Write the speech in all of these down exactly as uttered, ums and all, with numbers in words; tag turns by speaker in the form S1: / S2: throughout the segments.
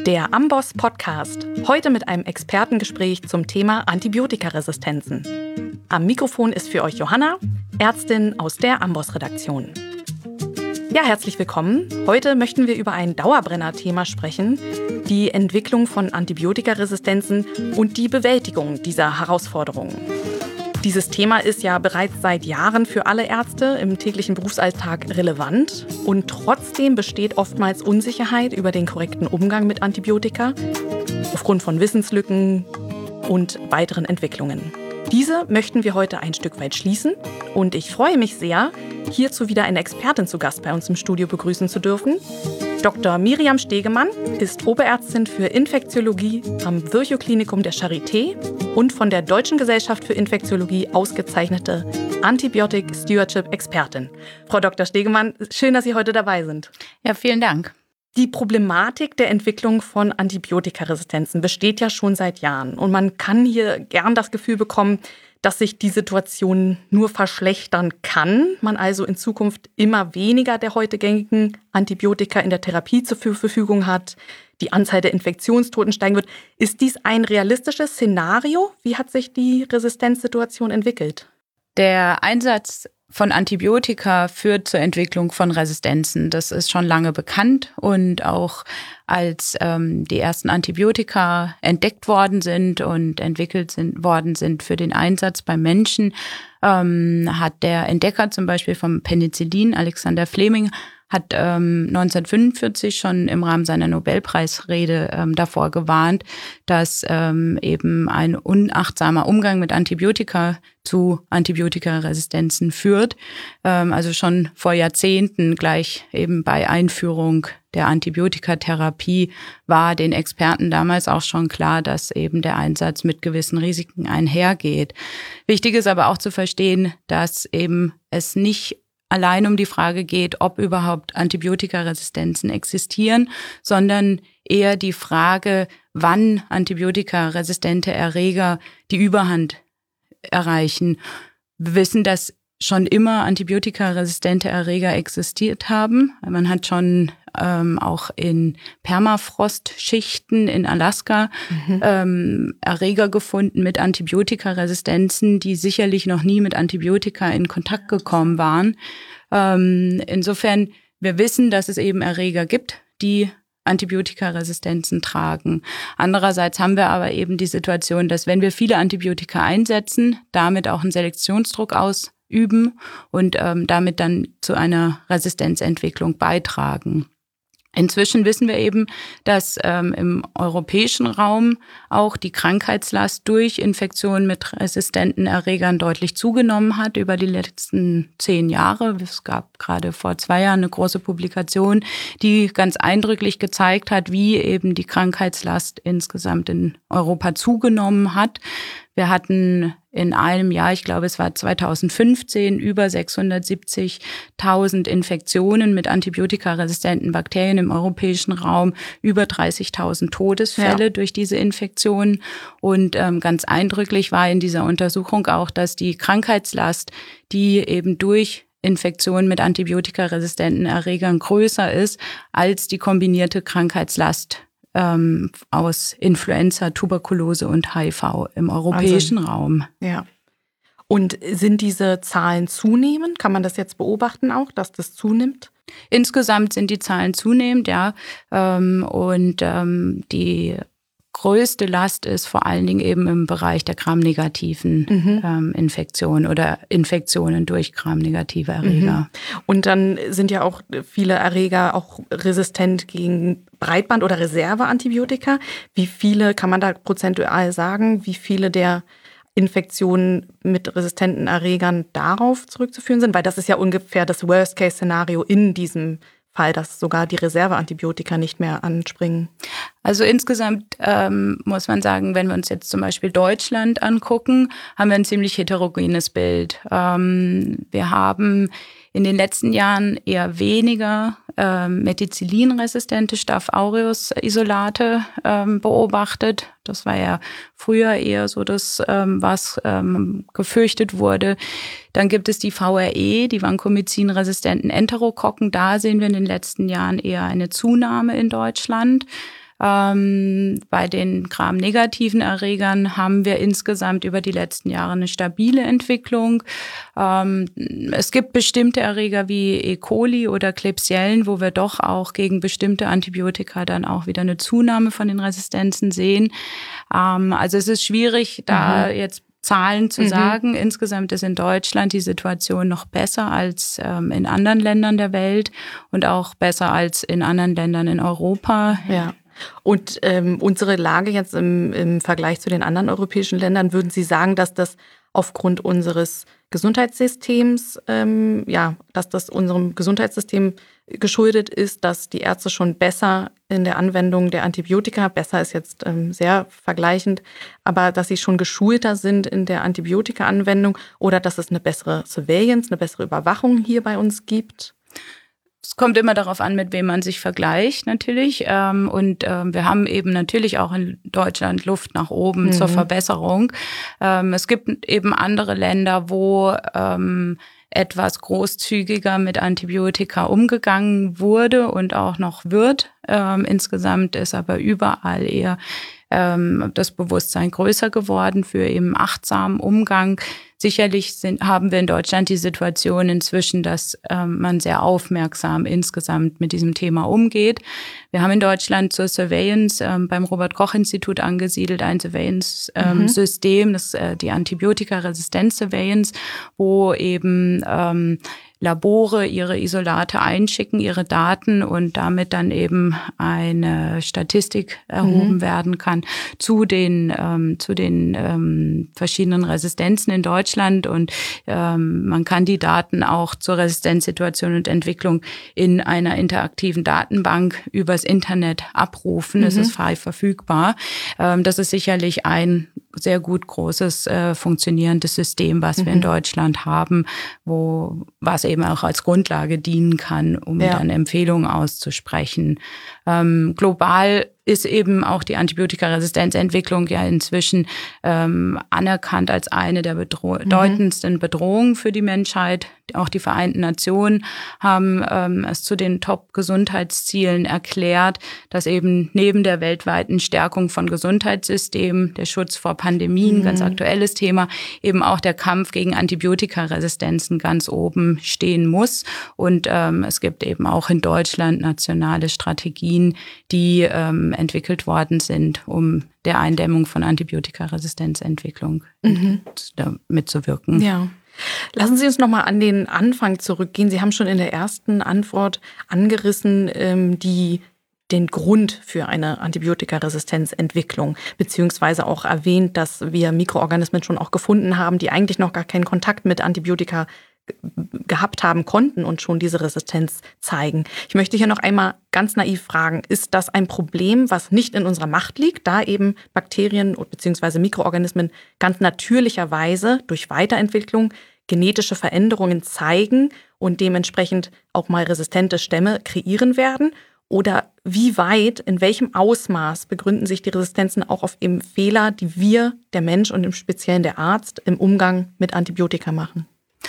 S1: Der Amboss Podcast. Heute mit einem Expertengespräch zum Thema Antibiotikaresistenzen. Am Mikrofon ist für euch Johanna, Ärztin aus der Amboss-Redaktion. Ja, herzlich willkommen. Heute möchten wir über ein Dauerbrenner-Thema sprechen, die Entwicklung von Antibiotikaresistenzen und die Bewältigung dieser Herausforderungen. Dieses Thema ist ja bereits seit Jahren für alle Ärzte im täglichen Berufsalltag relevant und trotzdem besteht oftmals Unsicherheit über den korrekten Umgang mit Antibiotika aufgrund von Wissenslücken und weiteren Entwicklungen. Diese möchten wir heute ein Stück weit schließen und ich freue mich sehr, hierzu wieder eine Expertin zu Gast bei uns im Studio begrüßen zu dürfen. Doktor Miriam Stegemann ist Oberärztin für Infektiologie am Virchow-Klinikum der Charité und von der Deutschen Gesellschaft für Infektiologie ausgezeichnete Antibiotic Stewardship Expertin. Frau Doktor Stegemann, schön, dass Sie heute dabei sind.
S2: Ja, vielen Dank.
S1: Die Problematik der Entwicklung von Antibiotikaresistenzen besteht ja schon seit Jahren. Und man kann hier gern das Gefühl bekommen, dass sich die Situation nur verschlechtern kann. Man also in Zukunft immer weniger der heute gängigen Antibiotika in der Therapie zur Verfügung hat. Die Anzahl der Infektionstoten steigen wird. Ist dies ein realistisches Szenario? Wie hat sich die Resistenzsituation entwickelt?
S2: Der Einsatz von Antibiotika führt zur Entwicklung von Resistenzen. Das ist schon lange bekannt und auch als ähm, die ersten Antibiotika entdeckt worden sind und entwickelt sind, worden sind für den Einsatz beim Menschen, ähm, hat der Entdecker zum Beispiel vom Penicillin, Alexander Fleming, hat ähm, neunzehnhundertfünfundvierzig schon im Rahmen seiner Nobelpreisrede ähm, davor gewarnt, dass ähm, eben ein unachtsamer Umgang mit Antibiotika zu Antibiotikaresistenzen führt. Ähm, also schon vor Jahrzehnten, gleich eben bei Einführung der Antibiotikatherapie, war den Experten damals auch schon klar, dass eben der Einsatz mit gewissen Risiken einhergeht. Wichtig ist aber auch zu verstehen, dass eben es nicht allein um die Frage geht, ob überhaupt Antibiotikaresistenzen existieren, sondern eher die Frage, wann antibiotikaresistente Erreger die Überhand erreichen. Wir wissen, dass schon immer antibiotikaresistente Erreger existiert haben. Man hat schon ähm, auch in Permafrostschichten in Alaska mhm. ähm, Erreger gefunden mit Antibiotikaresistenzen, die sicherlich noch nie mit Antibiotika in Kontakt gekommen waren. Ähm, insofern, wir wissen, dass es eben Erreger gibt, die Antibiotikaresistenzen tragen. Andererseits haben wir aber eben die Situation, dass wenn wir viele Antibiotika einsetzen, damit auch einen Selektionsdruck ausüben und ähm, damit dann zu einer Resistenzentwicklung beitragen. Inzwischen wissen wir eben, dass ähm, im europäischen Raum auch die Krankheitslast durch Infektionen mit resistenten Erregern deutlich zugenommen hat über die letzten zehn Jahre. Es gab gerade vor zwei Jahren eine große Publikation, die ganz eindrücklich gezeigt hat, wie eben die Krankheitslast insgesamt in Europa zugenommen hat. Wir hatten in einem Jahr, ich glaube es war zweitausendfünfzehn, über sechshundertsiebzigtausend Infektionen mit antibiotikaresistenten Bakterien im europäischen Raum, über dreißigtausend Todesfälle ja. durch diese Infektionen. Und ähm, ganz eindrücklich war in dieser Untersuchung auch, dass die Krankheitslast, die eben durch Infektionen mit antibiotikaresistenten Erregern größer ist als die kombinierte Krankheitslast ähm, aus Influenza, Tuberkulose und H I V im europäischen Wahnsinn. Raum.
S1: Ja. Und sind diese Zahlen zunehmend? Kann man das jetzt beobachten auch, dass das zunimmt?
S2: Insgesamt sind die Zahlen zunehmend, ja. Ähm, und ähm, die größte Last ist vor allen Dingen eben im Bereich der gramnegativen mhm. ähm, Infektionen oder Infektionen durch gramnegative Erreger.
S1: Mhm. Und dann sind ja auch viele Erreger auch resistent gegen Breitband- oder Reserveantibiotika. Wie viele, kann man da prozentual sagen, wie viele der Infektionen mit resistenten Erregern darauf zurückzuführen sind? Weil das ist ja ungefähr das Worst-Case-Szenario in diesem Fall, dass sogar die Reserveantibiotika nicht mehr anspringen.
S2: Also insgesamt ähm, muss man sagen, wenn wir uns jetzt zum Beispiel Deutschland angucken, haben wir ein ziemlich heterogenes Bild. Ähm, wir haben in den letzten Jahren eher weniger ähm, Methicillin-resistente Staph aureus-Isolate ähm, beobachtet. Das war ja früher eher so das, ähm, was ähm, gefürchtet wurde. Dann gibt es die V R E, die Vancomycin-resistenten Enterokokken. Da sehen wir in den letzten Jahren eher eine Zunahme in Deutschland. Ähm, bei den gramnegativen Erregern haben wir insgesamt über die letzten Jahre eine stabile Entwicklung. Ähm, es gibt bestimmte Erreger wie E. coli oder Klebsiellen, wo wir doch auch gegen bestimmte Antibiotika dann auch wieder eine Zunahme von den Resistenzen sehen. Ähm, also es ist schwierig, da mhm. jetzt Zahlen zu mhm. sagen. Insgesamt ist in Deutschland die Situation noch besser als ähm, in anderen Ländern der Welt und auch besser als in anderen Ländern in Europa.
S1: Ja. Und ähm, unsere Lage jetzt im, im Vergleich zu den anderen europäischen Ländern, würden Sie sagen, dass das aufgrund unseres Gesundheitssystems, ähm, ja, dass das unserem Gesundheitssystem geschuldet ist, dass die Ärzte schon besser in der Anwendung der Antibiotika, besser ist jetzt ähm, sehr vergleichend, aber dass sie schon geschulter sind in der Antibiotika-Anwendung oder dass es eine bessere Surveillance, eine bessere Überwachung hier bei uns gibt?
S2: Es kommt immer darauf an, mit wem man sich vergleicht natürlich. Und wir haben eben natürlich auch in Deutschland Luft nach oben mhm. zur Verbesserung. Es gibt eben andere Länder, wo etwas großzügiger mit Antibiotika umgegangen wurde und auch noch wird. Insgesamt ist aber überall eher das Bewusstsein größer geworden für eben achtsamen Umgang. Sicherlich sind, haben wir in Deutschland die Situation inzwischen, dass ähm, man sehr aufmerksam insgesamt mit diesem Thema umgeht. Wir haben in Deutschland zur Surveillance ähm, beim Robert-Koch-Institut angesiedelt ein Surveillance-System, ähm, mhm. das äh, die Antibiotika-Resistenz-Surveillance, wo eben ähm, Labore ihre Isolate einschicken, ihre Daten und damit dann eben eine Statistik erhoben mhm. werden kann zu den ähm, zu den ähm, verschiedenen Resistenzen in Deutschland und ähm, man kann die Daten auch zur Resistenzsituation und Entwicklung in einer interaktiven Datenbank übers Internet abrufen. Es mhm. ist frei verfügbar. Ähm, das ist sicherlich ein sehr gut großes äh, funktionierendes System, was mhm. wir in Deutschland haben, wo was eben auch als Grundlage dienen kann, um ja. dann Empfehlungen auszusprechen. Ähm, global ist eben auch die Antibiotikaresistenzentwicklung ja inzwischen ähm, anerkannt als eine der bedro- mhm. bedeutendsten Bedrohungen für die Menschheit. Auch die Vereinten Nationen haben ähm, es zu den Top-Gesundheitszielen erklärt, dass eben neben der weltweiten Stärkung von Gesundheitssystemen, der Schutz vor Pandemien, mhm. ganz aktuelles Thema, eben auch der Kampf gegen Antibiotikaresistenzen ganz oben stehen muss. Und ähm, es gibt eben auch in Deutschland nationale Strategien, die ähm, entwickelt worden sind, um der Eindämmung von Antibiotikaresistenzentwicklung mhm. mitzuwirken.
S1: Ja. Lassen Sie uns noch mal an den Anfang zurückgehen. Sie haben schon in der ersten Antwort angerissen, ähm, die den Grund für eine Antibiotikaresistenzentwicklung, beziehungsweise auch erwähnt, dass wir Mikroorganismen schon auch gefunden haben, die eigentlich noch gar keinen Kontakt mit Antibiotika gehabt haben konnten und schon diese Resistenz zeigen. Ich möchte hier noch einmal ganz naiv fragen, ist das ein Problem, was nicht in unserer Macht liegt, da eben Bakterien bzw. Mikroorganismen ganz natürlicherweise durch Weiterentwicklung genetische Veränderungen zeigen und dementsprechend auch mal resistente Stämme kreieren werden? Oder wie weit, in welchem Ausmaß begründen sich die Resistenzen auch auf eben Fehler, die wir, der Mensch und im Speziellen der Arzt, im Umgang mit Antibiotika machen?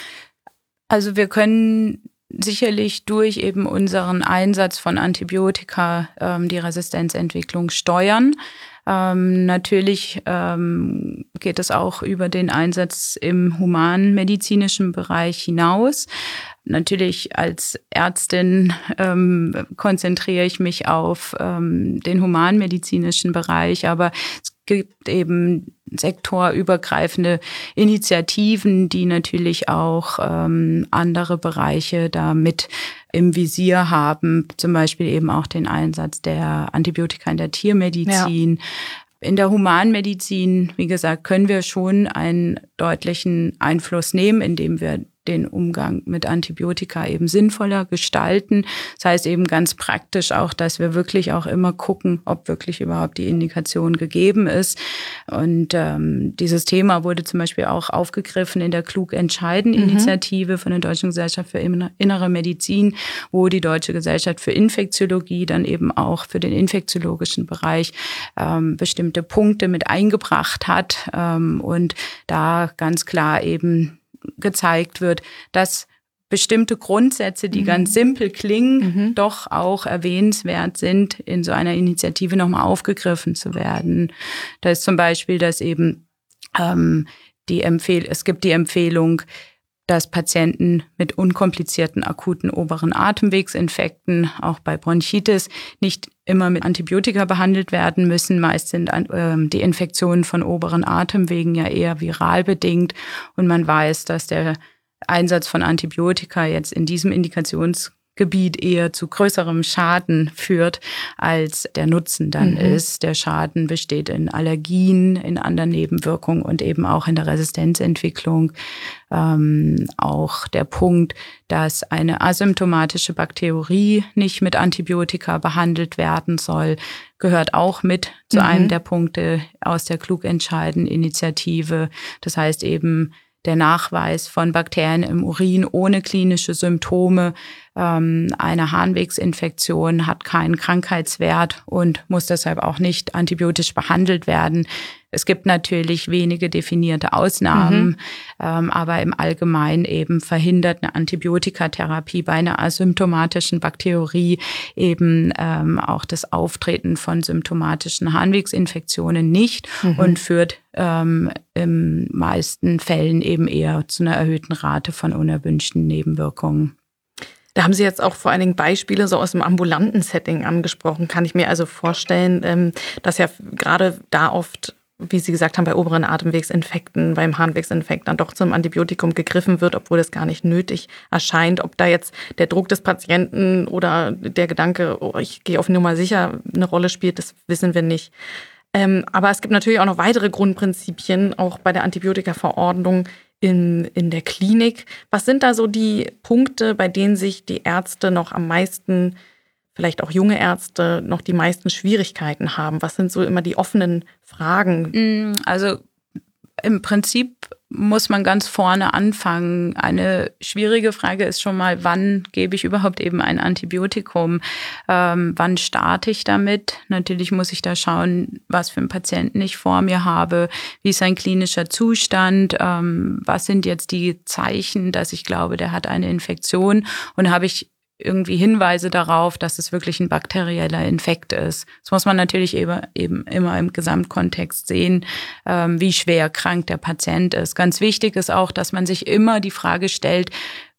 S2: Also wir können sicherlich durch eben unseren Einsatz von Antibiotika ähm, die Resistenzentwicklung steuern. Ähm, natürlich ähm, geht es auch über den Einsatz im humanmedizinischen Bereich hinaus. Natürlich als Ärztin ähm, konzentriere ich mich auf ähm, den humanmedizinischen Bereich, aber es gibt eben sektorübergreifende Initiativen, die natürlich auch ähm, andere Bereiche da mit im Visier haben, zum Beispiel eben auch den Einsatz der Antibiotika in der Tiermedizin. Ja. In der Humanmedizin, wie gesagt, können wir schon einen deutlichen Einfluss nehmen, indem wir den Umgang mit Antibiotika eben sinnvoller gestalten. Das heißt eben ganz praktisch auch, dass wir wirklich auch immer gucken, ob wirklich überhaupt die Indikation gegeben ist. Und ähm, dieses Thema wurde zum Beispiel auch aufgegriffen in der Klug-Entscheiden-Initiative mhm. von der Deutschen Gesellschaft für Innere Medizin, wo die Deutsche Gesellschaft für Infektiologie dann eben auch für den infektiologischen Bereich ähm, bestimmte Punkte mit eingebracht hat ähm, und da ganz klar eben gezeigt wird, dass bestimmte Grundsätze, die mhm. ganz simpel klingen, mhm. doch auch erwähnenswert sind, in so einer Initiative nochmal aufgegriffen zu werden. Da ist zum Beispiel, dass eben ähm, die Empfehl- es gibt die Empfehlung, dass Patienten mit unkomplizierten akuten oberen Atemwegsinfekten, auch bei Bronchitis, nicht immer mit Antibiotika behandelt werden müssen. Meist sind äh, die Infektionen von oberen Atemwegen ja eher viral bedingt. Und man weiß, dass der Einsatz von Antibiotika jetzt in diesem Indikationsgebiet eher zu größerem Schaden führt, als der Nutzen dann mhm. ist. Der Schaden besteht in Allergien, in anderen Nebenwirkungen und eben auch in der Resistenzentwicklung. Ähm, auch der Punkt, dass eine asymptomatische Bakterie nicht mit Antibiotika behandelt werden soll, gehört auch mit zu mhm. einem der Punkte aus der Klug-Entscheiden-Initiative. Das heißt eben, der Nachweis von Bakterien im Urin ohne klinische Symptome. Ähm, eine Harnwegsinfektion hat keinen Krankheitswert und muss deshalb auch nicht antibiotisch behandelt werden. Es gibt natürlich wenige definierte Ausnahmen, mhm. ähm, aber im Allgemeinen eben verhindert eine Antibiotikatherapie bei einer asymptomatischen Bakterie eben ähm, auch das Auftreten von symptomatischen Harnwegsinfektionen nicht mhm. und führt ähm, in meisten Fällen eben eher zu einer erhöhten Rate von unerwünschten Nebenwirkungen.
S1: Da haben Sie jetzt auch vor allen Dingen Beispiele so aus dem ambulanten Setting angesprochen. Kann ich mir also vorstellen, dass ja gerade da oft, wie Sie gesagt haben, bei oberen Atemwegsinfekten, beim Harnwegsinfekt dann doch zum Antibiotikum gegriffen wird, obwohl das gar nicht nötig erscheint. Ob da jetzt der Druck des Patienten oder der Gedanke, oh, ich gehe auf Nummer sicher, eine Rolle spielt, das wissen wir nicht. Ähm, aber es gibt natürlich auch noch weitere Grundprinzipien, auch bei der Antibiotikaverordnung in, in der Klinik. Was sind da so die Punkte, bei denen sich die Ärzte noch am meisten, vielleicht auch junge Ärzte, noch die meisten Schwierigkeiten haben? Was sind so immer die offenen Fragen?
S2: Also im Prinzip muss man ganz vorne anfangen. Eine schwierige Frage ist schon mal, wann gebe ich überhaupt eben ein Antibiotikum? Ähm, wann starte ich damit? Natürlich muss ich da schauen, was für einen Patienten ich vor mir habe, wie ist sein klinischer Zustand, ähm, was sind jetzt die Zeichen, dass ich glaube, der hat eine Infektion, und habe ich irgendwie Hinweise darauf, dass es wirklich ein bakterieller Infekt ist. Das muss man natürlich eben, eben immer im Gesamtkontext sehen, ähm, wie schwer krank der Patient ist. Ganz wichtig ist auch, dass man sich immer die Frage stellt,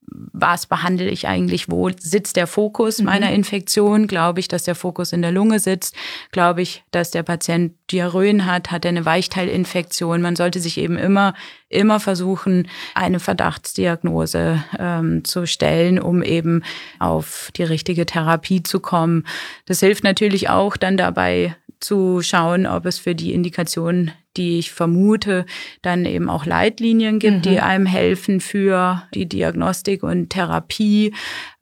S2: was behandle ich eigentlich, wo sitzt der Fokus meiner mhm. Infektion? Glaube ich, dass der Fokus in der Lunge sitzt? Glaube ich, dass der Patient Diarrhöen hat? Hat er eine Weichteilinfektion? Man sollte sich eben immer, immer versuchen, eine Verdachtsdiagnose ähm, zu stellen, um eben auf die richtige Therapie zu kommen. Das hilft natürlich auch dann dabei, zu schauen, ob es für die Indikation, die ich vermute, dann eben auch Leitlinien gibt, mhm. die einem helfen für die Diagnostik und Therapie.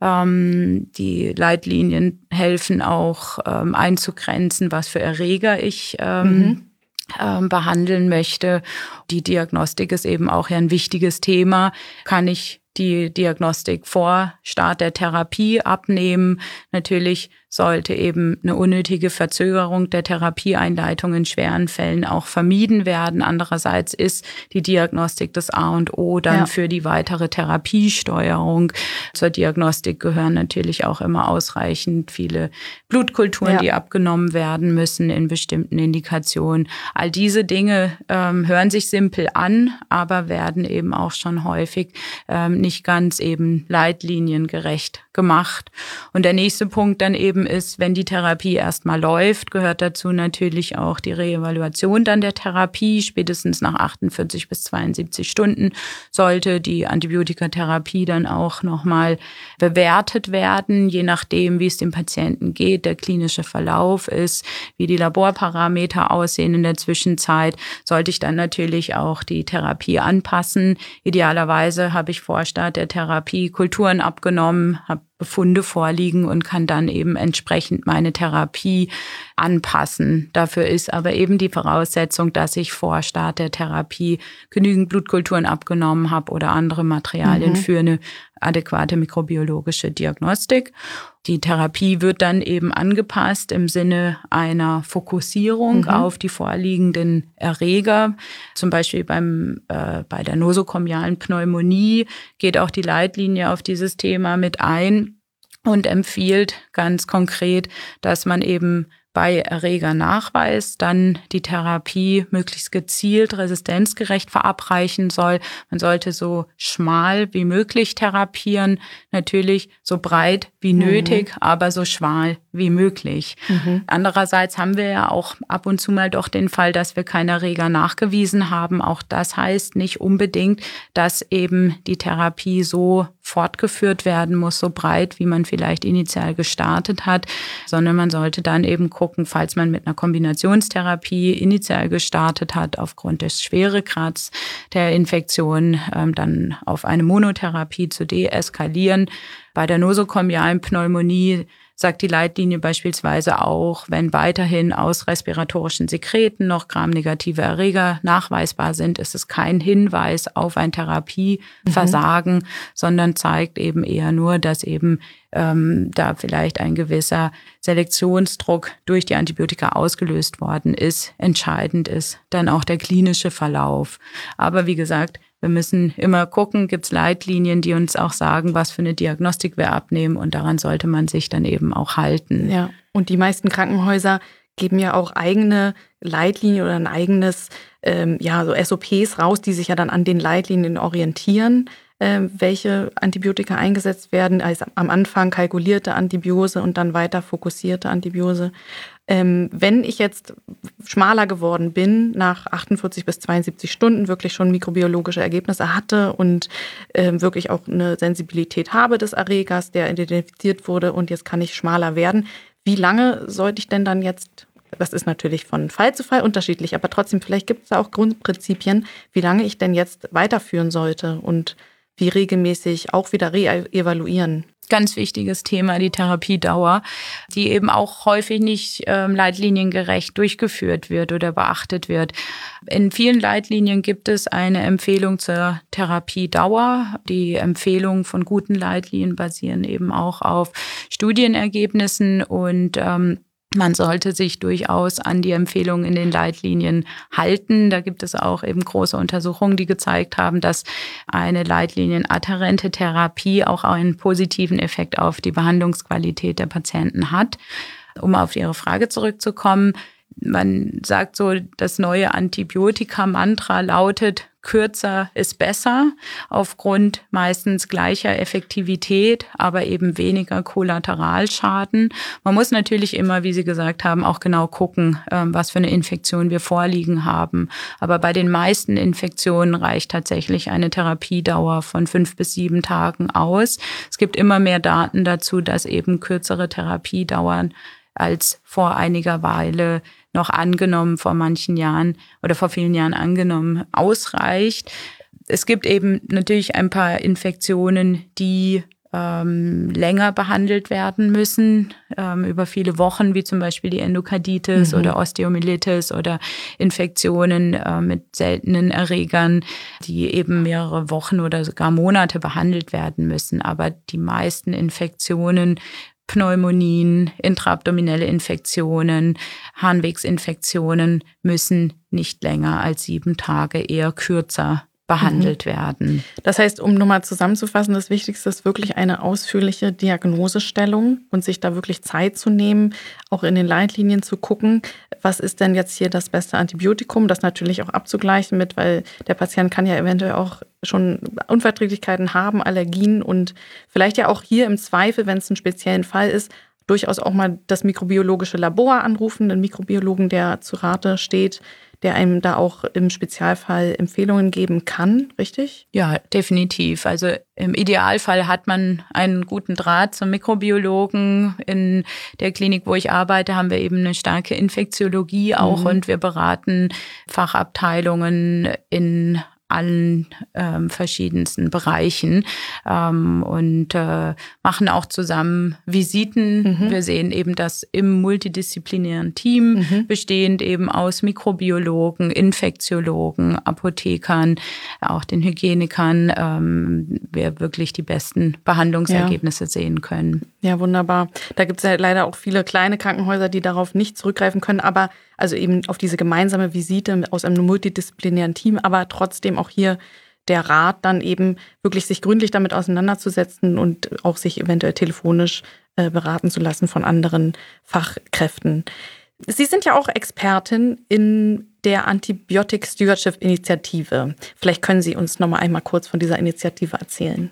S2: Ähm, die Leitlinien helfen auch ähm, einzugrenzen, was für Erreger ich ähm, mhm. ähm, behandeln möchte. Die Diagnostik ist eben auch ja ein wichtiges Thema. Kann ich die Diagnostik vor Start der Therapie abnehmen? Natürlich sollte eben eine unnötige Verzögerung der Therapieeinleitung in schweren Fällen auch vermieden werden. Andererseits ist die Diagnostik das A und O dann ja. für die weitere Therapiesteuerung. Zur Diagnostik gehören natürlich auch immer ausreichend viele Blutkulturen, ja. die abgenommen werden müssen in bestimmten Indikationen. All diese Dinge ähm, hören sich simpel an, aber werden eben auch schon häufig ähm, nicht ganz eben leitliniengerecht gemacht. Und der nächste Punkt dann eben ist, wenn die Therapie erstmal läuft, gehört dazu natürlich auch die Reevaluation dann der Therapie. Spätestens nach achtundvierzig bis zweiundsiebzig Stunden sollte die Antibiotikatherapie dann auch nochmal bewertet werden, je nachdem, wie es dem Patienten geht, der klinische Verlauf ist, wie die Laborparameter aussehen in der Zwischenzeit, sollte ich dann natürlich auch die Therapie anpassen. Idealerweise habe ich vor Start der Therapie Kulturen abgenommen, habe Befunde vorliegen und kann dann eben entsprechend meine Therapie anpassen. Dafür ist aber eben die Voraussetzung, dass ich vor Start der Therapie genügend Blutkulturen abgenommen habe oder andere Materialien mhm. für eine adäquate mikrobiologische Diagnostik. Die Therapie wird dann eben angepasst im Sinne einer Fokussierung mhm. auf die vorliegenden Erreger. Zum Beispiel beim, äh, bei der nosokomialen Pneumonie geht auch die Leitlinie auf dieses Thema mit ein und empfiehlt ganz konkret, dass man eben bei Erregernachweis dann die Therapie möglichst gezielt, resistenzgerecht verabreichen soll. Man sollte so schmal wie möglich therapieren, natürlich so breit wie mhm. nötig, aber so schmal wie möglich. Mhm. Andererseits haben wir ja auch ab und zu mal doch den Fall, dass wir keine Erreger nachgewiesen haben. Auch das heißt nicht unbedingt, dass eben die Therapie so fortgeführt werden muss, so breit, wie man vielleicht initial gestartet hat, sondern man sollte dann eben gucken, falls man mit einer Kombinationstherapie initial gestartet hat, aufgrund des Schweregrads der Infektion, ähm, dann auf eine Monotherapie zu deeskalieren. Bei der nosokomialen Pneumonie sagt die Leitlinie beispielsweise auch, wenn weiterhin aus respiratorischen Sekreten noch gramnegative Erreger nachweisbar sind, ist es kein Hinweis auf ein Therapieversagen, mhm. sondern zeigt eben eher nur, dass eben ähm, da vielleicht ein gewisser Selektionsdruck durch die Antibiotika ausgelöst worden ist. Entscheidend ist dann auch der klinische Verlauf. Aber wie gesagt, wir müssen immer gucken, gibt es Leitlinien, die uns auch sagen, was für eine Diagnostik wir abnehmen, und daran sollte man sich dann eben auch halten.
S1: Ja, und die meisten Krankenhäuser geben ja auch eigene Leitlinien oder ein eigenes, ähm, ja, so S O Ps raus, die sich ja dann an den Leitlinien orientieren, äh, welche Antibiotika eingesetzt werden. Also am Anfang kalkulierte Antibiose und dann weiter fokussierte Antibiose. Ähm, wenn ich jetzt schmaler geworden bin, nach achtundvierzig bis zweiundsiebzig Stunden wirklich schon mikrobiologische Ergebnisse hatte und ähm, wirklich auch eine Sensibilität habe des Erregers, der identifiziert wurde, und jetzt kann ich schmaler werden, wie lange sollte ich denn dann jetzt, das ist natürlich von Fall zu Fall unterschiedlich, aber trotzdem, vielleicht gibt es da auch Grundprinzipien, wie lange ich denn jetzt weiterführen sollte und wie regelmäßig auch wieder re-evaluieren?
S2: Ganz wichtiges Thema, die Therapiedauer, die eben auch häufig nicht ähm, leitliniengerecht durchgeführt wird oder beachtet wird. In vielen Leitlinien gibt es eine Empfehlung zur Therapiedauer. Die Empfehlungen von guten Leitlinien basieren eben auch auf Studienergebnissen, und ähm, man sollte sich durchaus an die Empfehlungen in den Leitlinien halten. Da gibt es auch eben große Untersuchungen, die gezeigt haben, dass eine leitlinienadhärente Therapie auch einen positiven Effekt auf die Behandlungsqualität der Patienten hat. Um auf Ihre Frage zurückzukommen, man sagt so, das neue Antibiotika-Mantra lautet, kürzer ist besser, aufgrund meistens gleicher Effektivität, aber eben weniger Kollateralschaden. Man muss natürlich immer, wie Sie gesagt haben, auch genau gucken, was für eine Infektion wir vorliegen haben. Aber bei den meisten Infektionen reicht tatsächlich eine Therapiedauer von fünf bis sieben Tagen aus. Es gibt immer mehr Daten dazu, dass eben kürzere Therapiedauern als vor einiger Weile noch angenommen, vor manchen Jahren oder vor vielen Jahren angenommen, ausreicht. Es gibt eben natürlich ein paar Infektionen, die ähm, länger behandelt werden müssen, ähm, über viele Wochen, wie zum Beispiel die Endokarditis mhm. oder Osteomyelitis oder Infektionen äh, mit seltenen Erregern, die eben mehrere Wochen oder sogar Monate behandelt werden müssen. Aber die meisten Infektionen, Pneumonien, intraabdominelle Infektionen, Harnwegsinfektionen müssen nicht länger als sieben Tage, eher kürzer behandelt mhm. werden.
S1: Das heißt, um nochmal zusammenzufassen, das Wichtigste ist wirklich eine ausführliche Diagnosestellung und sich da wirklich Zeit zu nehmen, auch in den Leitlinien zu gucken, was ist denn jetzt hier das beste Antibiotikum, das natürlich auch abzugleichen mit, weil der Patient kann ja eventuell auch schon Unverträglichkeiten haben, Allergien, und vielleicht ja auch hier im Zweifel, wenn es einen speziellen Fall ist, durchaus auch mal das mikrobiologische Labor anrufen, einen Mikrobiologen, der zu Rate steht, der einem da auch im Spezialfall Empfehlungen geben kann, richtig?
S2: Ja, definitiv. Also im Idealfall hat man einen guten Draht zum Mikrobiologen. In der Klinik, wo ich arbeite, haben wir eben eine starke Infektiologie auch mhm. und wir beraten Fachabteilungen in allen ähm, verschiedensten Bereichen ähm, und äh, machen auch zusammen Visiten. Mhm. Wir sehen eben das im multidisziplinären Team, mhm. bestehend eben aus Mikrobiologen, Infektiologen, Apothekern, auch den Hygienikern, ähm, wir wirklich die besten Behandlungsergebnisse ja. sehen können.
S1: Ja, wunderbar. Da gibt es ja leider auch viele kleine Krankenhäuser, die darauf nicht zurückgreifen können, aber also eben auf diese gemeinsame Visite aus einem multidisziplinären Team, aber trotzdem auch hier der Rat, dann eben wirklich sich gründlich damit auseinanderzusetzen und auch sich eventuell telefonisch äh, beraten zu lassen von anderen Fachkräften. Sie sind ja auch Expertin in der Antibiotic Stewardship Initiative. Vielleicht können Sie uns noch mal einmal kurz von dieser Initiative erzählen.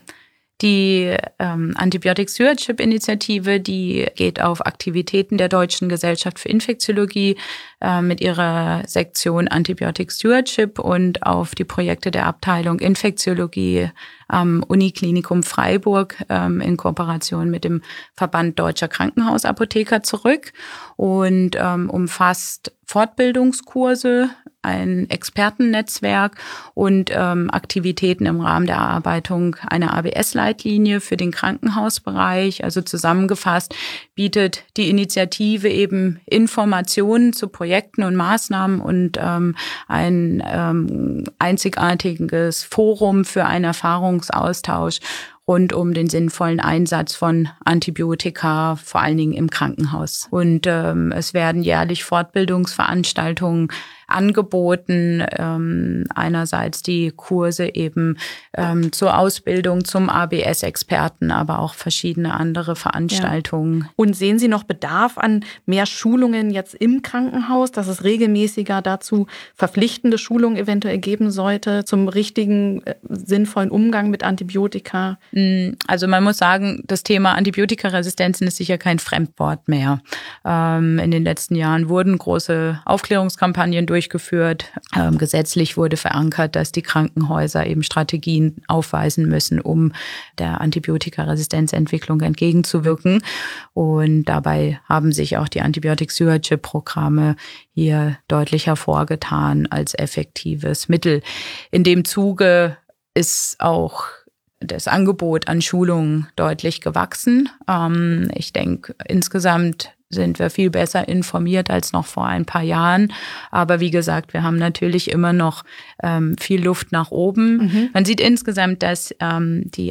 S2: Die ähm, Antibiotic Stewardship Initiative, die geht auf Aktivitäten der Deutschen Gesellschaft für Infektiologie äh, mit ihrer Sektion Antibiotic Stewardship und auf die Projekte der Abteilung Infektiologie am Uniklinikum Freiburg ähm, in Kooperation mit dem Verband Deutscher Krankenhausapotheker zurück und ähm, umfasst Fortbildungskurse, ein Expertennetzwerk und ähm, Aktivitäten im Rahmen der Erarbeitung einer A B S-Leitlinie für den Krankenhausbereich. Also zusammengefasst bietet die Initiative eben Informationen zu Projekten und Maßnahmen und ähm, ein ähm, einzigartiges Forum für einen Erfahrungsaustausch rund um den sinnvollen Einsatz von Antibiotika, vor allen Dingen im Krankenhaus. Und ähm, es werden jährlich Fortbildungsveranstaltungen angeboten. Ähm, einerseits die Kurse eben ähm, zur Ausbildung zum A B S-Experten, aber auch verschiedene andere Veranstaltungen.
S1: Ja. Und sehen Sie noch Bedarf an mehr Schulungen jetzt im Krankenhaus, dass es regelmäßiger dazu verpflichtende Schulungen eventuell geben sollte zum richtigen, äh, sinnvollen Umgang mit Antibiotika?
S2: Also man muss sagen, das Thema Antibiotikaresistenzen ist sicher kein Fremdwort mehr. Ähm, in den letzten Jahren wurden große Aufklärungskampagnen durchgeführt. Ähm, gesetzlich wurde verankert, dass die Krankenhäuser eben Strategien aufweisen müssen, um der Antibiotikaresistenzentwicklung entgegenzuwirken. Und dabei haben sich auch die Antibiotic Stewardship Programme hier deutlich hervorgetan als effektives Mittel. In dem Zuge ist auch das Angebot an Schulungen deutlich gewachsen. Ähm, ich denke, insgesamt sind wir viel besser informiert als noch vor ein paar Jahren. Aber wie gesagt, wir haben natürlich immer noch ähm, viel Luft nach oben. Mhm. Man sieht insgesamt, dass ähm, die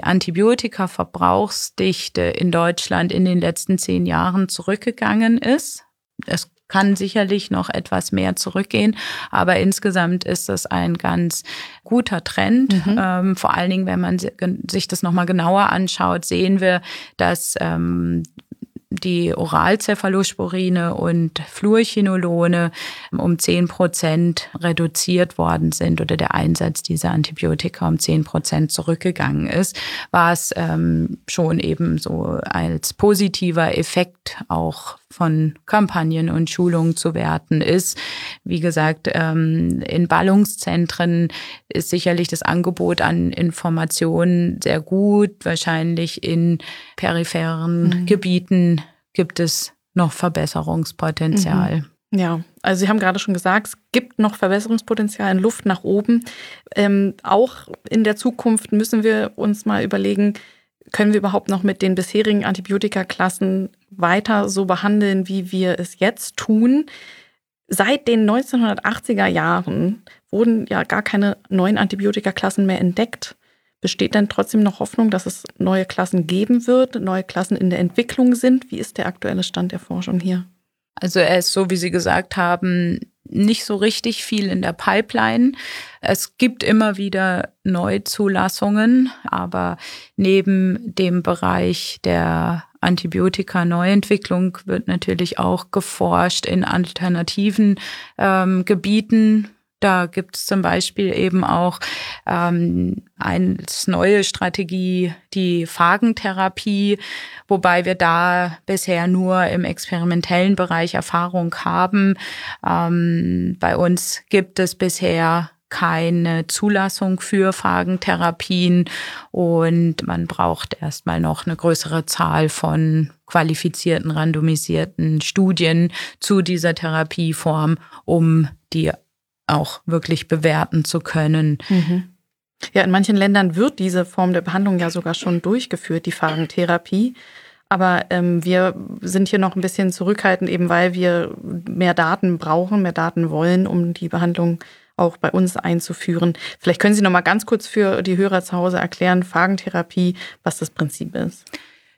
S2: Antibiotika-Verbrauchsdichte in Deutschland in den letzten zehn Jahren zurückgegangen ist. Es kann sicherlich noch etwas mehr zurückgehen, aber insgesamt ist das ein ganz guter Trend. Mhm. Ähm, vor allen Dingen, wenn man sich das nochmal genauer anschaut, sehen wir, dass ähm, die Oralcephalosporine und Fluorchinolone um zehn Prozent reduziert worden sind oder der Einsatz dieser Antibiotika um zehn Prozent zurückgegangen ist, was ähm, schon eben so als positiver Effekt auch von Kampagnen und Schulungen zu werten ist. Wie gesagt, ähm, in Ballungszentren ist sicherlich das Angebot an Informationen sehr gut. Wahrscheinlich in peripheren mhm. Gebieten gibt es noch Verbesserungspotenzial.
S1: Mhm. Ja, also Sie haben gerade schon gesagt, es gibt noch Verbesserungspotenzial in Luft nach oben. Ähm, auch in der Zukunft müssen wir uns mal überlegen, können wir überhaupt noch mit den bisherigen Antibiotikaklassen weiter so behandeln, wie wir es jetzt tun? Seit den neunzehnhundertachtziger Jahren wurden ja gar keine neuen Antibiotikaklassen mehr entdeckt. Besteht denn trotzdem noch Hoffnung, dass es neue Klassen geben wird, neue Klassen in der Entwicklung sind? Wie ist der aktuelle Stand der Forschung hier?
S2: Also er ist, so wie Sie gesagt haben, nicht so richtig viel in der Pipeline. Es gibt immer wieder Neuzulassungen, aber neben dem Bereich der Antibiotika-Neuentwicklung wird natürlich auch geforscht in alternativen ähm, Gebieten. Da gibt es zum Beispiel eben auch ähm, eine neue Strategie, die Phagentherapie, wobei wir da bisher nur im experimentellen Bereich Erfahrung haben. Ähm, bei uns gibt es bisher keine Zulassung für Phagentherapien und man braucht erstmal noch eine größere Zahl von qualifizierten, randomisierten Studien zu dieser Therapieform, um die auch wirklich bewerten zu können.
S1: Mhm. Ja, in manchen Ländern wird diese Form der Behandlung ja sogar schon durchgeführt, die Phagentherapie. Aber ähm, wir sind hier noch ein bisschen zurückhaltend, eben weil wir mehr Daten brauchen, mehr Daten wollen, um die Behandlung auch bei uns einzuführen. Vielleicht können Sie noch mal ganz kurz für die Hörer zu Hause erklären, Phagentherapie, was das Prinzip ist.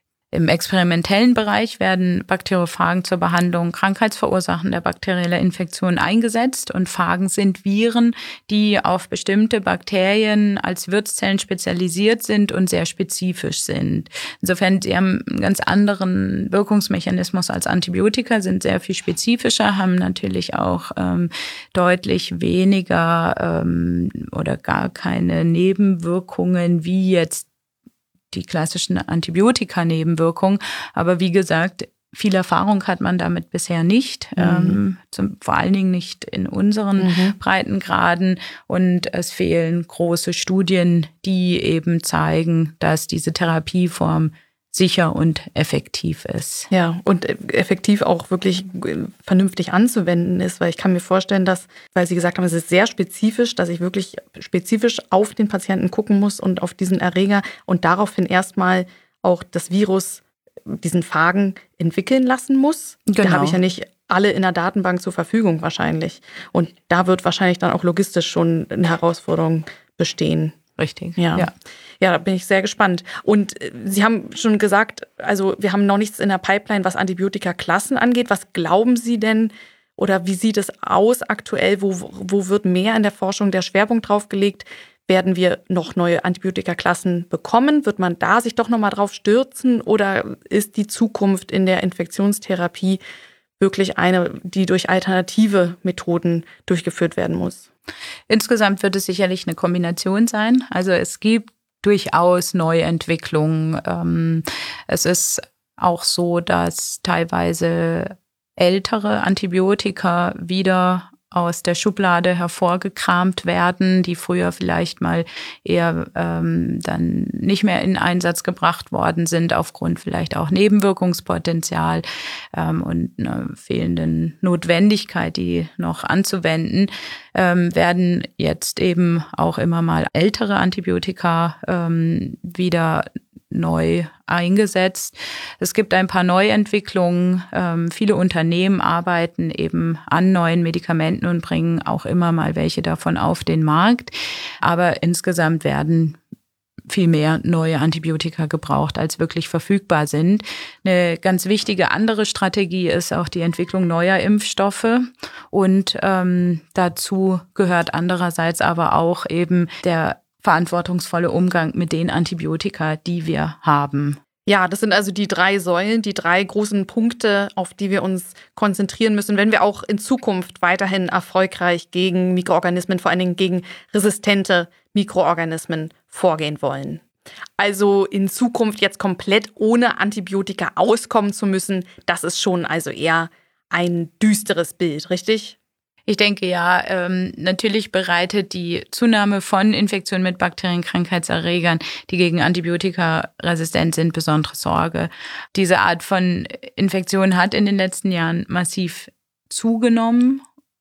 S2: Im experimentellen Bereich werden Bakteriophagen zur Behandlung krankheitsverursachender bakterieller Infektionen eingesetzt. Und Phagen sind Viren, die auf bestimmte Bakterien als Wirtszellen spezialisiert sind und sehr spezifisch sind. Insofern, sie haben einen ganz anderen Wirkungsmechanismus als Antibiotika, sind sehr viel spezifischer, haben natürlich auch ähm, deutlich weniger ähm, oder gar keine Nebenwirkungen wie jetzt die klassischen Antibiotika-Nebenwirkungen. Aber wie gesagt, viel Erfahrung hat man damit bisher nicht, mhm. ähm, zum, vor allen Dingen nicht in unseren mhm. Breitengraden. Und es fehlen große Studien, die eben zeigen, dass diese Therapieform sicher und effektiv ist.
S1: Ja, und effektiv auch wirklich vernünftig anzuwenden ist, weil ich kann mir vorstellen, dass, weil Sie gesagt haben, es ist sehr spezifisch, dass ich wirklich spezifisch auf den Patienten gucken muss und auf diesen Erreger und daraufhin erstmal auch das Virus, diesen Phagen entwickeln lassen muss. Genau. Da habe ich ja nicht alle in der Datenbank zur Verfügung wahrscheinlich. Und da wird wahrscheinlich dann auch logistisch schon eine Herausforderung bestehen.
S2: Richtig,
S1: ja. ja. Ja, da bin ich sehr gespannt. Und Sie haben schon gesagt, also wir haben noch nichts in der Pipeline, was Antibiotika-Klassen angeht. Was glauben Sie denn oder wie sieht es aus aktuell? Wo, wo wird mehr in der Forschung der Schwerpunkt drauf gelegt? Werden wir noch neue Antibiotika-Klassen bekommen? Wird man da sich doch nochmal drauf stürzen? Oder ist die Zukunft in der Infektionstherapie wirklich eine, die durch alternative Methoden durchgeführt werden muss?
S2: Insgesamt wird es sicherlich eine Kombination sein. Also es gibt durchaus Neuentwicklungen. Ähm, es ist auch so, dass teilweise ältere Antibiotika wieder aus der Schublade hervorgekramt werden, die früher vielleicht mal eher ähm, dann nicht mehr in Einsatz gebracht worden sind, aufgrund vielleicht auch Nebenwirkungspotenzial ähm, und einer fehlenden Notwendigkeit, die noch anzuwenden, ähm, werden jetzt eben auch immer mal ältere Antibiotika ähm, wieder neu eingesetzt. Es gibt ein paar Neuentwicklungen. Ähm, viele Unternehmen arbeiten eben an neuen Medikamenten und bringen auch immer mal welche davon auf den Markt. Aber insgesamt werden viel mehr neue Antibiotika gebraucht, als wirklich verfügbar sind. Eine ganz wichtige andere Strategie ist auch die Entwicklung neuer Impfstoffe. Und ähm, dazu gehört andererseits aber auch eben der verantwortungsvolle Umgang mit den Antibiotika, die wir haben.
S1: Ja, das sind also die drei Säulen, die drei großen Punkte, auf die wir uns konzentrieren müssen, wenn wir auch in Zukunft weiterhin erfolgreich gegen Mikroorganismen, vor allen Dingen gegen resistente Mikroorganismen vorgehen wollen. Also in Zukunft jetzt komplett ohne Antibiotika auskommen zu müssen, das ist schon also eher ein düsteres Bild, richtig?
S2: Ich denke ja, ähm, natürlich bereitet die Zunahme von Infektionen mit Bakterien, Krankheitserregern, die gegen Antibiotika resistent sind, besondere Sorge. Diese Art von Infektion hat in den letzten Jahren massiv zugenommen.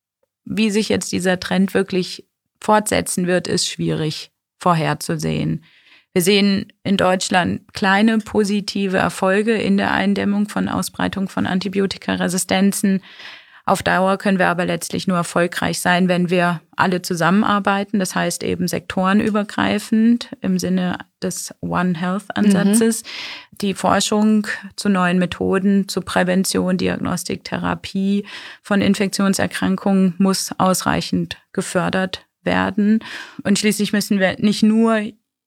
S2: Wie sich jetzt dieser Trend wirklich fortsetzen wird, ist schwierig vorherzusehen. Wir sehen in Deutschland kleine positive Erfolge in der Eindämmung von Ausbreitung von Antibiotikaresistenzen. Auf Dauer können wir aber letztlich nur erfolgreich sein, wenn wir alle zusammenarbeiten. Das heißt eben sektorenübergreifend im Sinne des One Health-Ansatzes. Mhm. Die Forschung zu neuen Methoden, zu Prävention, Diagnostik, Therapie von Infektionserkrankungen muss ausreichend gefördert werden. Und schließlich müssen wir nicht nur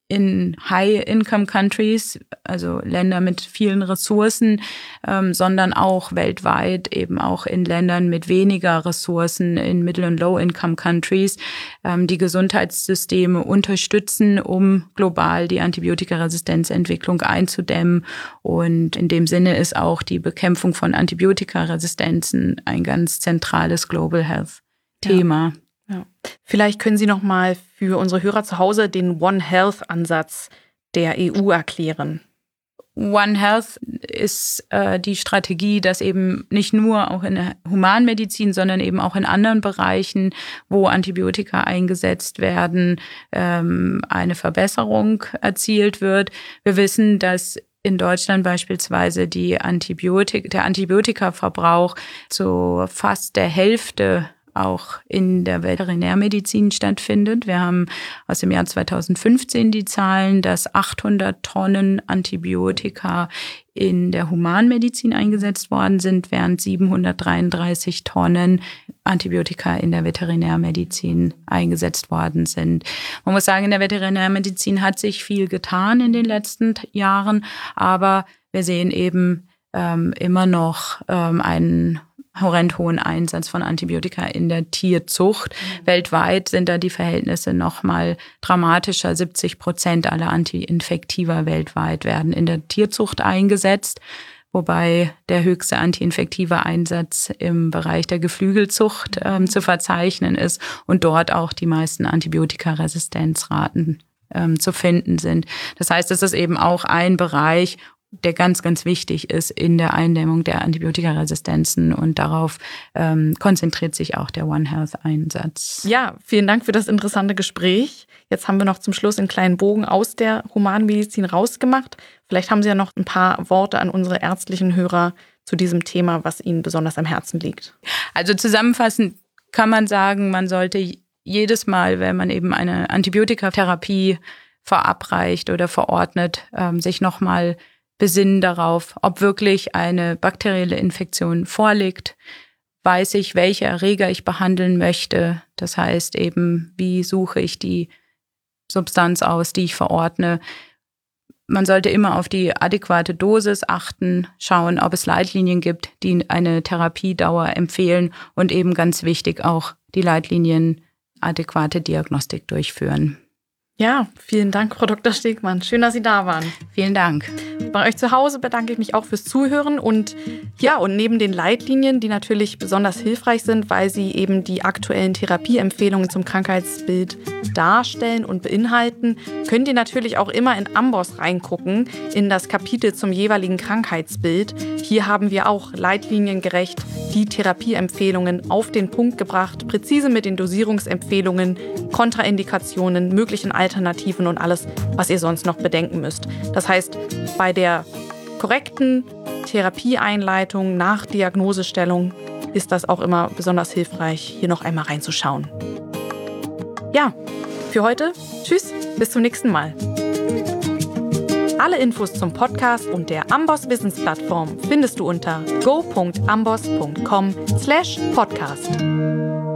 S2: in High-Income-Countries, also Länder mit vielen Ressourcen, ähm, sondern auch weltweit, eben auch in Ländern mit weniger Ressourcen, in Middle- und Low-Income-Countries, ähm, die Gesundheitssysteme unterstützen, um global die Antibiotikaresistenzentwicklung einzudämmen. Und in dem Sinne ist auch die Bekämpfung von Antibiotikaresistenzen ein ganz zentrales Global Health-Thema.
S1: Ja. Ja. Vielleicht können Sie noch mal für unsere Hörer zu Hause den One Health-Ansatz der E U erklären.
S2: One Health ist äh, die Strategie, dass eben nicht nur auch in der Humanmedizin, sondern eben auch in anderen Bereichen, wo Antibiotika eingesetzt werden, ähm, eine Verbesserung erzielt wird. Wir wissen, dass in Deutschland beispielsweise die Antibiotik, der Antibiotikaverbrauch zu fast der Hälfte auch in der Veterinärmedizin stattfindet. Wir haben aus dem Jahr zweitausendfünfzehn die Zahlen, dass achthundert Tonnen Antibiotika in der Humanmedizin eingesetzt worden sind, während siebenhundertdreiunddreißig Tonnen Antibiotika in der Veterinärmedizin eingesetzt worden sind. Man muss sagen, in der Veterinärmedizin hat sich viel getan in den letzten Jahren, aber wir sehen eben ähm, immer noch ähm, einen horrend hohen Einsatz von Antibiotika in der Tierzucht. Mhm. Weltweit sind da die Verhältnisse noch mal dramatischer. siebzig Prozent aller Antiinfektiva weltweit werden in der Tierzucht eingesetzt, wobei der höchste antiinfektive Einsatz im Bereich der Geflügelzucht ähm, zu verzeichnen ist und dort auch die meisten Antibiotikaresistenzraten ähm, zu finden sind. Das heißt, es ist eben auch ein Bereich, der ganz, ganz wichtig ist in der Eindämmung der Antibiotikaresistenzen, und darauf ähm, konzentriert sich auch der One Health-Einsatz.
S1: Ja, vielen Dank für das interessante Gespräch. Jetzt haben wir noch zum Schluss einen kleinen Bogen aus der Humanmedizin rausgemacht. Vielleicht haben Sie ja noch ein paar Worte an unsere ärztlichen Hörer zu diesem Thema, was Ihnen besonders am Herzen liegt.
S2: Also zusammenfassend kann man sagen, man sollte jedes Mal, wenn man eben eine Antibiotikatherapie verabreicht oder verordnet, ähm, sich nochmal besinnen darauf, ob wirklich eine bakterielle Infektion vorliegt. Weiß ich, welche Erreger ich behandeln möchte. Das heißt eben, wie suche ich die Substanz aus, die ich verordne. Man sollte immer auf die adäquate Dosis achten, schauen, ob es Leitlinien gibt, die eine Therapiedauer empfehlen, und eben ganz wichtig auch die Leitlinien adäquate Diagnostik durchführen.
S1: Ja, vielen Dank, Frau Doktor Stegmann. Schön, dass Sie da waren.
S2: Vielen Dank.
S1: Bei euch zu Hause bedanke ich mich auch fürs Zuhören. Und ja, und neben den Leitlinien, die natürlich besonders hilfreich sind, weil sie eben die aktuellen Therapieempfehlungen zum Krankheitsbild darstellen und beinhalten, könnt ihr natürlich auch immer in Amboss reingucken, in das Kapitel zum jeweiligen Krankheitsbild. Hier haben wir auch leitliniengerecht die Therapieempfehlungen auf den Punkt gebracht, präzise mit den Dosierungsempfehlungen, Kontraindikationen, möglichen Alternativen und alles, was ihr sonst noch bedenken müsst. Das heißt, bei der korrekten Therapieeinleitung nach Diagnosestellung ist das auch immer besonders hilfreich, hier noch einmal reinzuschauen. Ja, für heute, tschüss, bis zum nächsten Mal. Alle Infos zum Podcast und der Amboss Wissensplattform findest du unter go punkt amboss punkt com slash podcast.